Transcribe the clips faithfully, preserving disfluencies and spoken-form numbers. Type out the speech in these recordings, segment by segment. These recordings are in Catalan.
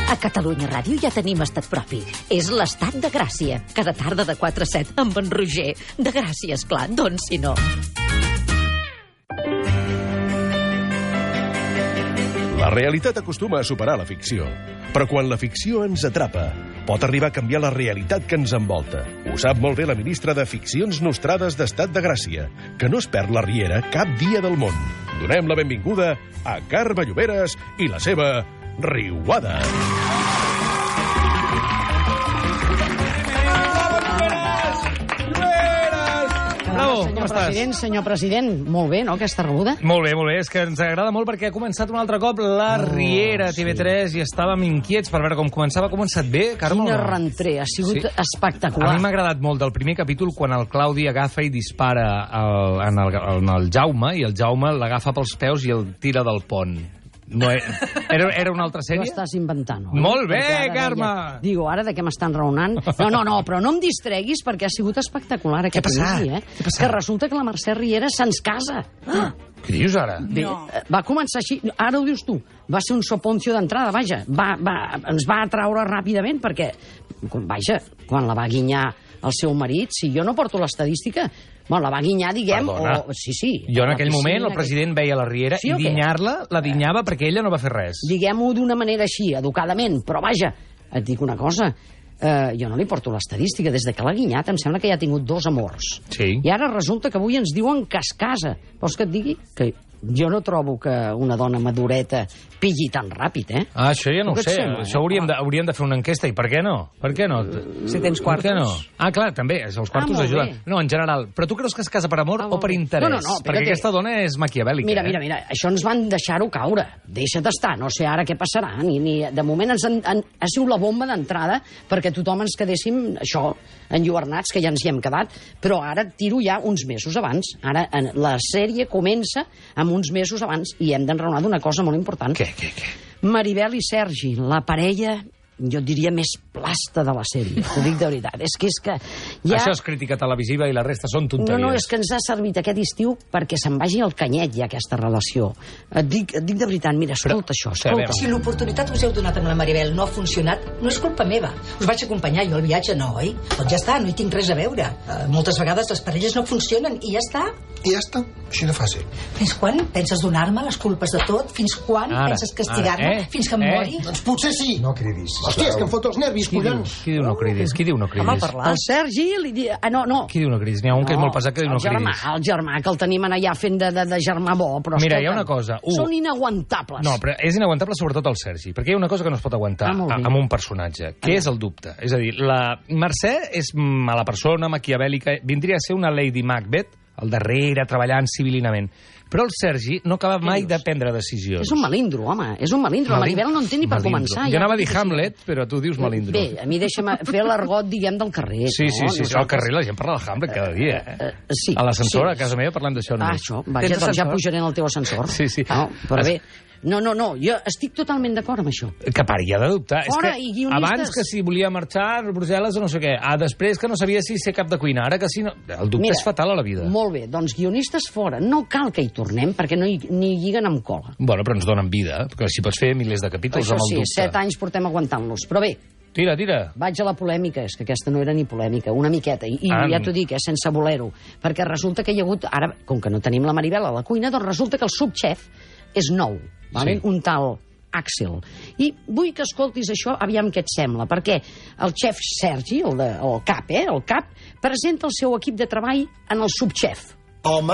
A Catalunya Ràdio ja tenim estat propi. És l'Estat de Gràcia. Cada tarda de quatre a set amb en Roger. De Gràcia, esclar, doncs si no. La realitat acostuma a superar la ficció. Però quan la ficció ens atrapa, pot arribar a canviar la realitat que ens envolta. Ho sap molt bé la ministra de Ficcions Nostrades d'Estat de Gràcia, que no es perd la riera cap dia del món. Donem la benvinguda a Carme Lloberes i la seva Riuada. Bravo, senyor com estàs? President, senyor president, molt bé, no, aquesta rebuda? Molt bé, molt bé, és que ens agrada molt perquè ha començat un altre cop la Oh, Riera a T V tres sí. i estàvem inquiets per veure com començava. Ha començat bé, Carme? Quina o no? rentré, ha sigut Sí. espectacular. A mi m'ha agradat molt del primer capítol quan el Claudi agafa i dispara el, en, el, en el Jaume i el Jaume l'agafa pels peus i el tira del pont. No, era, era una altra Ho sèrie? estàs inventant, oi? Molt bé, Perquè ara Carme! Deia, digo, ara de què m'estan raonant? No, no, no, però no em distreguis perquè ha sigut espectacular aquest Què ha passat? inici, eh? Què ha passat? Que resulta que la Mercè Riera se'ns casa. Ah! Què dius ara? Bé, no. Va començar així, ara ho dius tu, va ser un soponcio d'entrada, vaja, va, va, ens va atraure ràpidament perquè, vaja, quan la va guinyar el seu marit, si jo no porto l'estadística, bueno, la va guinyar, diguem, Perdona. o... Sí, sí. Jo en la aquell piscina, moment el president veia la Riera Sí i o què? dinyar-la, la dinyava perquè ella no va fer res. Diguem-ho d'una manera així, educadament, però vaja, et dic una cosa, eh, jo no li porto l'estadística, des de que l'ha guinyat em sembla que ja ha tingut dos amors. Sí. I ara resulta que avui ens diuen que es casa. Vols que et digui? Que jo no trobo que una dona madureta pilli tan ràpid, eh? Ah, això ja no ho Què et sé. sembla, eh? Això hauríem de, hauríem de fer una enquesta. I per què no? Per què no? Si tens Per què no? quartos. Ah, clar, també. Els quartos Ah, molt ajuden. bé. No, en general. Però tu creus que es casa per amor Ah, o molt per bé. interès? No, no, no, Perquè espera't. aquesta dona és maquiavèlica. Mira, eh? mira, mira, això ens van deixar-ho caure. Deixa't estar, no sé ara què passarà. Ni, ni, de moment ens han, han, ha sigut la bomba d'entrada perquè tothom ens quedéssim, això, enlluernats, que ja ens hi hem quedat, però ara tiro ja uns mesos abans. Ara en, la sèrie comença amb uns mesos abans i hem d'enraonar d'una cosa molt important. Què, què, què? Maribel i Sergi, la parella, jo diria, més plasta de la sèrie. T'ho dic de veritat. És que és que ja... Això és crítica televisiva i la resta són No, tonteries. no, és que ens ha servit aquest estiu perquè se'n vagi al canyet ja aquesta relació. Et dic, et dic de veritat, mira, escolta això, a veure. escolta. Si l'oportunitat que us heu donat amb la Maribel no ha funcionat, no és culpa meva. Us vaig acompanyar jo al viatge, no, oi? Doncs ja està, no hi tinc res a veure. Uh, moltes vegades les parelles no funcionen i ja està. I ja està, així de fàcil. Fins quan penses donar-me les culpes de tot? Fins quan Ara, penses castigar-me? ara, eh? Fins que em Eh? mori? Doncs potser sí. No cridis. Hòstia, és que em foto els nervis, Qui diu, collons. qui diu no cridis? Qui diu no cridis? Home, parlar. El Sergi li diu... Ah, no, no. Qui diu no cridis? N'hi ha un que és molt pesat que diu no el germà, cridis. el germà, que el tenim allà fent de, de, de germà bo, però Mira, hi ha escolta'm, una cosa. U, Són inaguantables. No, però és inaguantable sobretot el Sergi, perquè hi ha una cosa que no es pot aguantar Ah, molt bé. amb un personatge, que és el dubte. És a dir, la Mercè és mala persona, maquiavèlica, vindria a ser una Lady Macbeth, al darrere, treballant civilinament. Però el Sergi no acaba mai de prendre decisions. És un melindro, home, és un melindro. La Maribel no en té ni per Melindro. començar. Jo ja anava a t'ho dir dic així. Hamlet, però tu dius melindro. Bé, a mi deixa'm fer l'argot, diguem, del carrer. Sí, sí, no? sí, sí, al carrer la gent parla de Hamlet cada dia. Eh? Eh, eh, sí, A l'ascensor, sí. a casa meva, parlem d'això Ah, només. això, vaja, Tens doncs ja ascensor? pujaré en el teu ascensor. Sí, sí. No, però Es- bé, no, no, no, jo estic totalment d'acord amb això. Que pari, ha de dubtar. Fora, és que i guionistes. abans que si volia marxar a Brussel·les o no sé què, ah, després que no sabia si ser cap de cuina, ara que sí... No... El dubte Mira, és fatal a la vida. Molt bé, doncs guionistes fora. No cal que hi tornem, perquè no hi, ni hi lliguen amb cola. Bueno, però ens donen vida, perquè si pots fer milers de capítols Això amb el sí, dubte. set anys portem aguantant-los. Però bé, Tira, tira. vaig a la polèmica, és que aquesta no era ni polèmica, una miqueta, i, i Ah, ja t'ho dic, eh, sense voler-ho, perquè resulta que hi ha hagut, ara, com que no tenim la Maribel a la cuina, doncs resulta que el subxef és nou, vale? Sí. Un tal Axel. I vull que escoltis això, aviam què et sembla, perquè el xef Sergi, el, de, el cap, eh, el cap, presenta el seu equip de treball en el subxef. Home,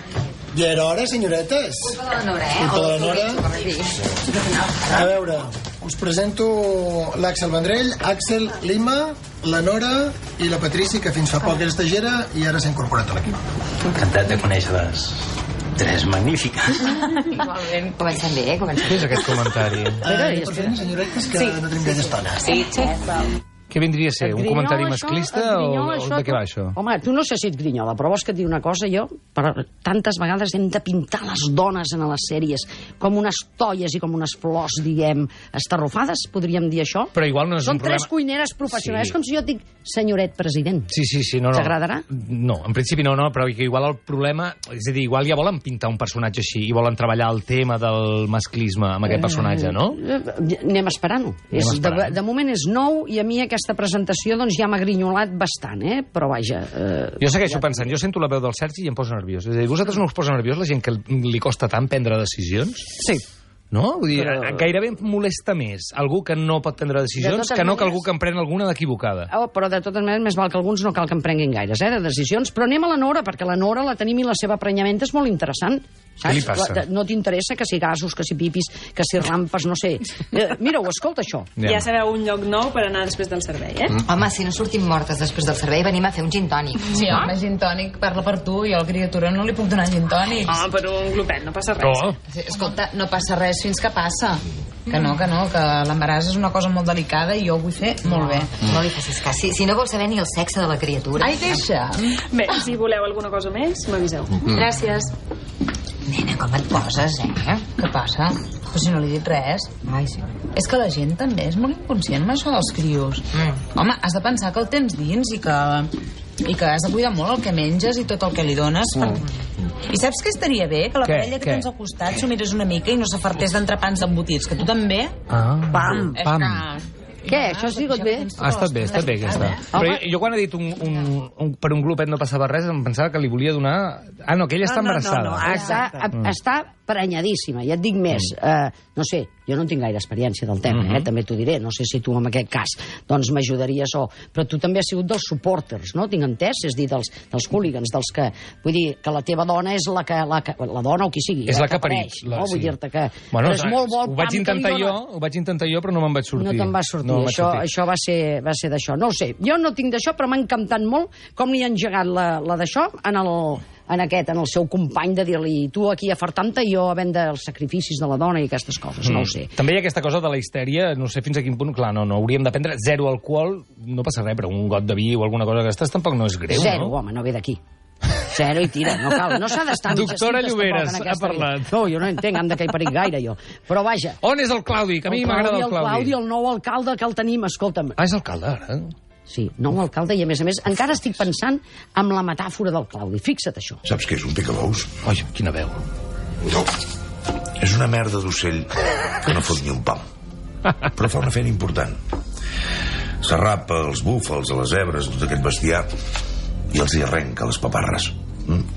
ja era hora, senyoretes. Culpa de la Nora, eh? Culpa de la O Nora. tu, sí. A veure, us presento l'Àxel Vendrell, Àxel Lima, la Nora i la Patrici, que fins fa poc era estagera i ara s'ha incorporat a l'equip. Encantat de conèixer-les. Tres magnífiques. Igualment. Comencem bé, comencem Què és aquest comentari? Espera, Eh, i per espera. fer, senyoretes, que no tenim gaire estona. Sí, xef. Què vindria a ser? Un comentari Grinyola, masclista això, o, grinyola, o això, de què va això? Home, tu no sé si et grinyola, però vols que et digui una cosa, jo, per tantes vegades hem de pintar les dones en les sèries com unes toies i com unes flors, diguem, estarrufades, podríem dir això? Però igual no és Són un problema... tres cuineres professionals, Sí. com si jo et dic, senyoret president. Sí, sí, sí, no, no. T'agradarà? No, en principi no, no, però que igual el problema... És a dir, igual ja volen pintar un personatge així i volen treballar el tema del masclisme amb aquest personatge, no? Eh, anem esperant-ho. Anem És, esperant. de, de moment és nou i a mi aquesta presentació doncs, ja m'ha grinyolat bastant, eh? Però vaja... Eh, Jo segueixo pensant, jo sento la veu del Sergi i em poso nerviós. És a dir, vosaltres no us posa nerviós la gent que li costa tant prendre decisions? Sí. No? Vull dir, Però- gairebé em molesta més algú que no pot prendre De decisions totes que no que maneres- algú que en pren alguna d'equivocada. Oh, però de totes maneres més val que alguns no cal que en prenguin gaires, eh, de decisions. Però anem a la Nora, perquè la Nora la tenim i la seva prenyamenta és molt interessant. Saps? Què li passa? La- No t'interessa que si gasos, que si pipis, que si rampes, no sé. Eh, mira-ho, escolta això. Ja sabeu un lloc nou per anar després del servei, eh? Mm. Home, si no sortim mortes després del servei, venim a fer un gin tònic. Sí, home, gin tònic parla per tu i a la criatura no li puc donar gin tònics. Home, per un glopet, no passa res. Oh. Sí, escolta, no passa res fins que passa. Que no, que no, que l'embaràs és una cosa molt delicada i jo ho vull fer molt bé. No li facis cas. Si, si no vols saber ni el sexe de la criatura... Ai, deixa. Bé, si voleu alguna cosa més, m'aviseu. Gràcies. Nena, com et poses, eh? Què passa? Però si no li he dit res. Ai, sí. És que la gent també és molt inconscient amb això dels crios. Mm. Home, has de pensar que el tens dins i que, i que has de cuidar molt el que menges i tot el que li dones. Per... I saps què estaria bé? Que la Què? parella que Què? tens al costat s'ho mirés una mica i no s'afartés d'entrepans embotits, que tu també. Ah, Pam, És pam. que... Què, això has dit bé? Ha estat bé, ha estat bé aquesta. Però jo, jo quan he dit un, un, un, per un glopet no passava res, em pensava que li volia donar... Ah, no, que ella està embarassada. Està, Mm. està prenyadíssima, ja et dic més. Eh, no sé, jo no tinc gaire experiència del tema, eh, també t'ho diré. No sé si tu en aquest cas doncs m'ajudaries o... Però tu també has sigut dels supporters, no? Tinc entès, és dir, dels, dels hooligans, dels que... Vull dir, que la teva dona és la que... La, que, la dona o qui sigui. És eh, la que ha parit, apareix, la- no? Vull sí. dir-te que... Bueno, però és molt bo el ho vaig pam que li intentar dona. jo, ho vaig intentar jo, però no me'n vaig sortir. No te'n va sortir, No me'n vaig això, sortir. això va ser, va ser d'això. No ho sé, jo no tinc d'això, però m'ha encantat molt com li ha engegat la, la d'això en, el, en aquest, en el seu company, de dir-li tu aquí afartant-te i jo havent dels sacrificis de la dona i aquestes coses, no ho sé. També hi ha aquesta cosa de la histèria, no sé fins a quin punt, clar, no, no hauríem de prendre zero alcohol, no passa res, però un got de vi o alguna cosa d'aquestes tampoc no és greu, Zero, no? home, no ve d'aquí. Zero i tira, no cal. No s'ha d'estar mitja Doctora cintes, Lloberes, tampoc, en ha aquesta vida. parlat. No, jo no entenc, han de que hi perill gaire, jo. Però vaja, On és el Claudi? Que a mi m'agrada el el Claudi, Claudi. el nou alcalde que el tenim, escolta'm. Ah, és alcalde, ara? Sí, nou alcalde, i a més a més, encara estic pensant en la metàfora del Claudi. Fixa't això. Saps què és un picabous? Oi, quina veu. No. És una merda d'ocell que no fot ni un pam. Però fa una feina important. S'arrapa els búfals, a les zebres, tot aquest bestiar, i els hi arrenca les paparres. Mm?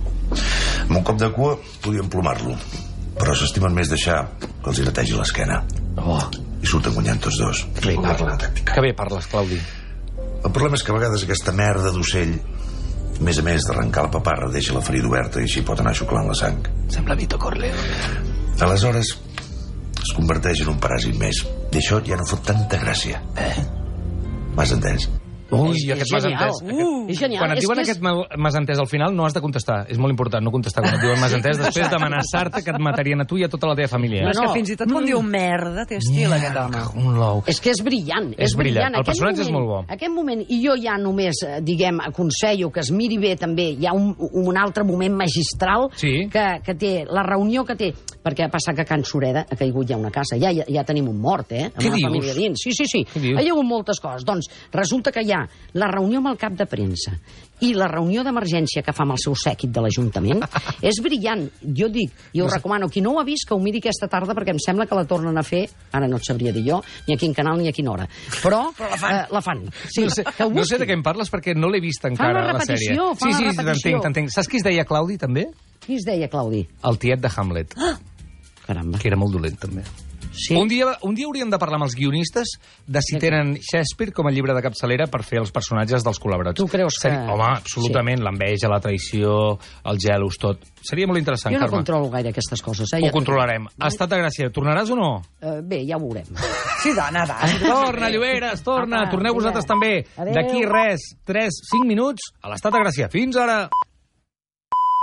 Amb un cop de cua podien plomar-lo, però s'estimen més deixar que els hi netegi l'esquena. Oh, I surten guanyant tots dos. que bé parles, que bé parles, Claudi. El problema és que a vegades aquesta merda d'ocell, a més a més d'arrencar la paparra, deixa la ferida oberta i així pot anar xuclant la sang. Sembla Vito Corleone. Aleshores es converteix en un paràsit més. I això ja no fot tanta gràcia. Eh? M'has entès? Ui, És- aquest és m'has genial. entès. Uh, és genial. Quan et És diuen que és- aquest m'ha- m'has entès al final, no has de contestar. És molt important no contestar quan et diuen m'has entès, després d'amenaçar-te que et matarien a tu i a tota la teva família. No, és que no. fins i tot quan diu merda, té estil, aquest home. Un lou. És que és brillant. És brillant. El Aquest personatge és moment- molt bo. Aquest moment, i jo ja només, eh, diguem, aconsello que es miri bé també, hi ha un, un altre moment magistral Sí. que, que té, la reunió que té, perquè ha passat que a Can Sureda ha caigut ja una casa, ja, ja, ja tenim un mort, eh? Amb Què una dius? família dins. Sí, sí, sí. Què dius? Hi ha hagut moltes coses. Doncs resulta que hi ha la reunió amb el cap de premsa i la reunió d'emergència que fa amb el seu sèquit de l'Ajuntament és brillant. Jo dic, i ho recomano, qui no ho ha vist, que ho miri aquesta tarda, perquè em sembla que la tornen a fer, ara no et sabria dir jo, ni a quin canal ni a quina hora. Però, Però la fan. Eh, la fan. Sí, no, sé, que ho no sé busquin. de què em parles perquè no l'he vist Fan encara, la la sèrie. repetició, fan sí, la sí, repetició. t'entenc, t'entenc. Saps qui es deia Claudi, també? Qui es deia, Claudi? El tiet de Hamlet, Caramba. que era molt dolent, també. Sí. Un dia, un dia hauríem de parlar amb els guionistes de si tenen Shakespeare com a llibre de capçalera per fer els personatges dels col·laborats. Tu creus que- Seri... Home, absolutament, sí. L'enveja, la traïció, el gelos, tot. Seria molt interessant, Jo no Carme. controlo gaire aquestes coses. Eh? Ho Ja- controlarem. Ha estat de gràcia. Tornaràs o no? Eh, bé, ja ho veurem. Sí, dona, va. Torna, Lloberes, torna. Apa, Torneu vinga. vosaltres també. Adéu. D'aquí res, tres, cinc minuts, a l'Estat de Gràcia. Fins ara!